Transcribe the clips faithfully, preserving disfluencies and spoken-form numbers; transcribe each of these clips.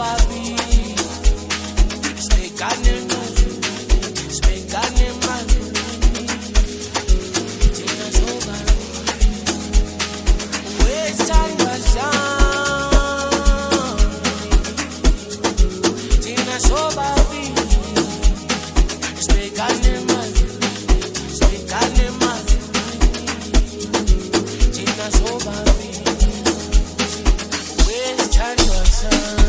sobabili sibhekane mazulwini sibhekane mazulwini thina sobabili wesithandwa sami thina sobabili sibhekane mazulwini sibhekane mazulwini thina sobabili wesithandwa sami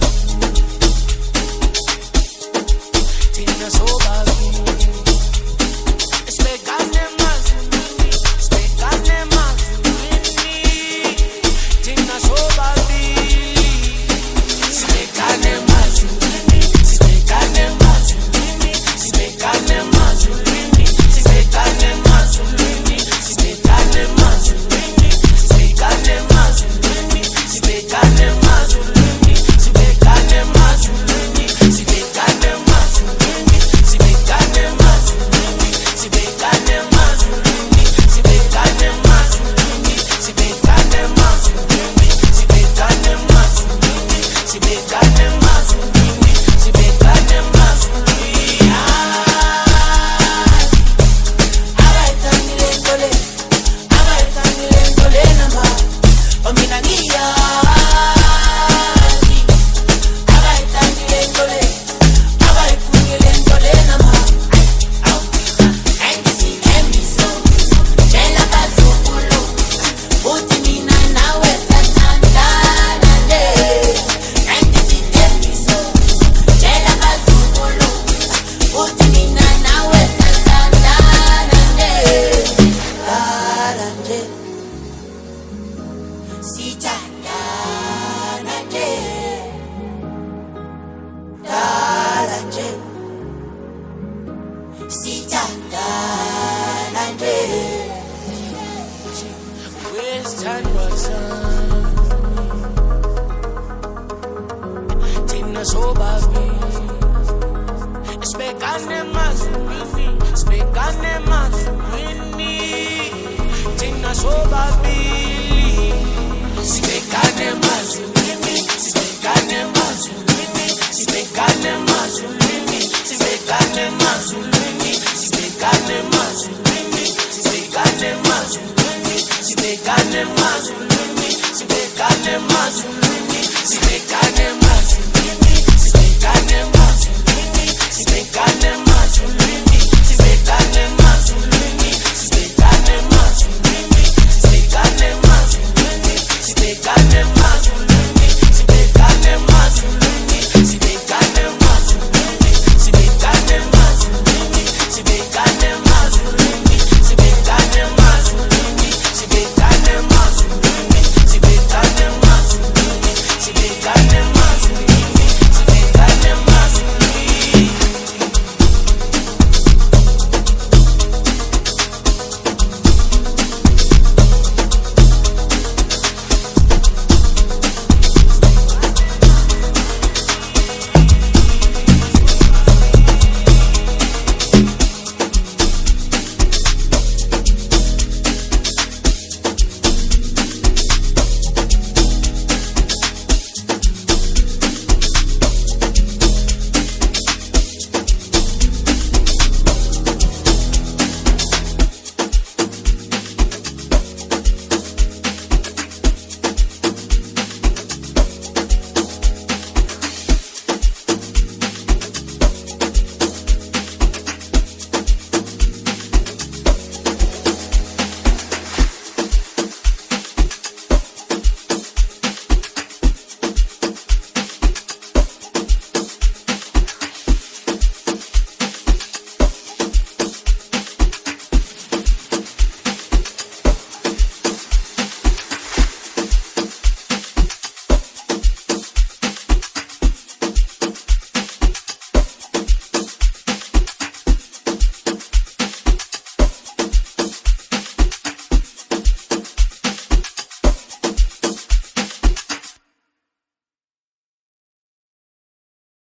thina sobabili sibhekane mazulwini sibhekane mazulwini thina sobabili sibhekane mazulwini sibhekane mazulwini sibhekane mazulwini sibhekane mazulwini sibhekane mazulwini sibhekane mazulwini sibhekane mazulwini sibhekane mazulwini sibhekane mazulwini sibhekane mazulwini sibhekane mazulwini sibhekane mazulwini sibhekane mazulwini sibhekane mazulwini sibhekane mazulwini sibhekane mazulwini abayithangile ngole abayithangile ngole nama omina ngiyazi abayithangile ngole abayifungile ngole nama engizithembiso tshela abazukulu uthi mina nawe siyathandana nje engizithembiso tshela abazukulu uthi mina nawe siyathandana nje dala nje sithandana nje dala nje sithandana nje wesithandwa sami thina sobabili sibhekane mazulwini sibhekane mazulwini thina sobabili sibhekane mazulwini sibhekane mazulwini sibhekane mazulwini sibhekane mazulwini sibhekane mazulwini sibhekane mazulwini sibhekane mazulwini sibhekane mazulwini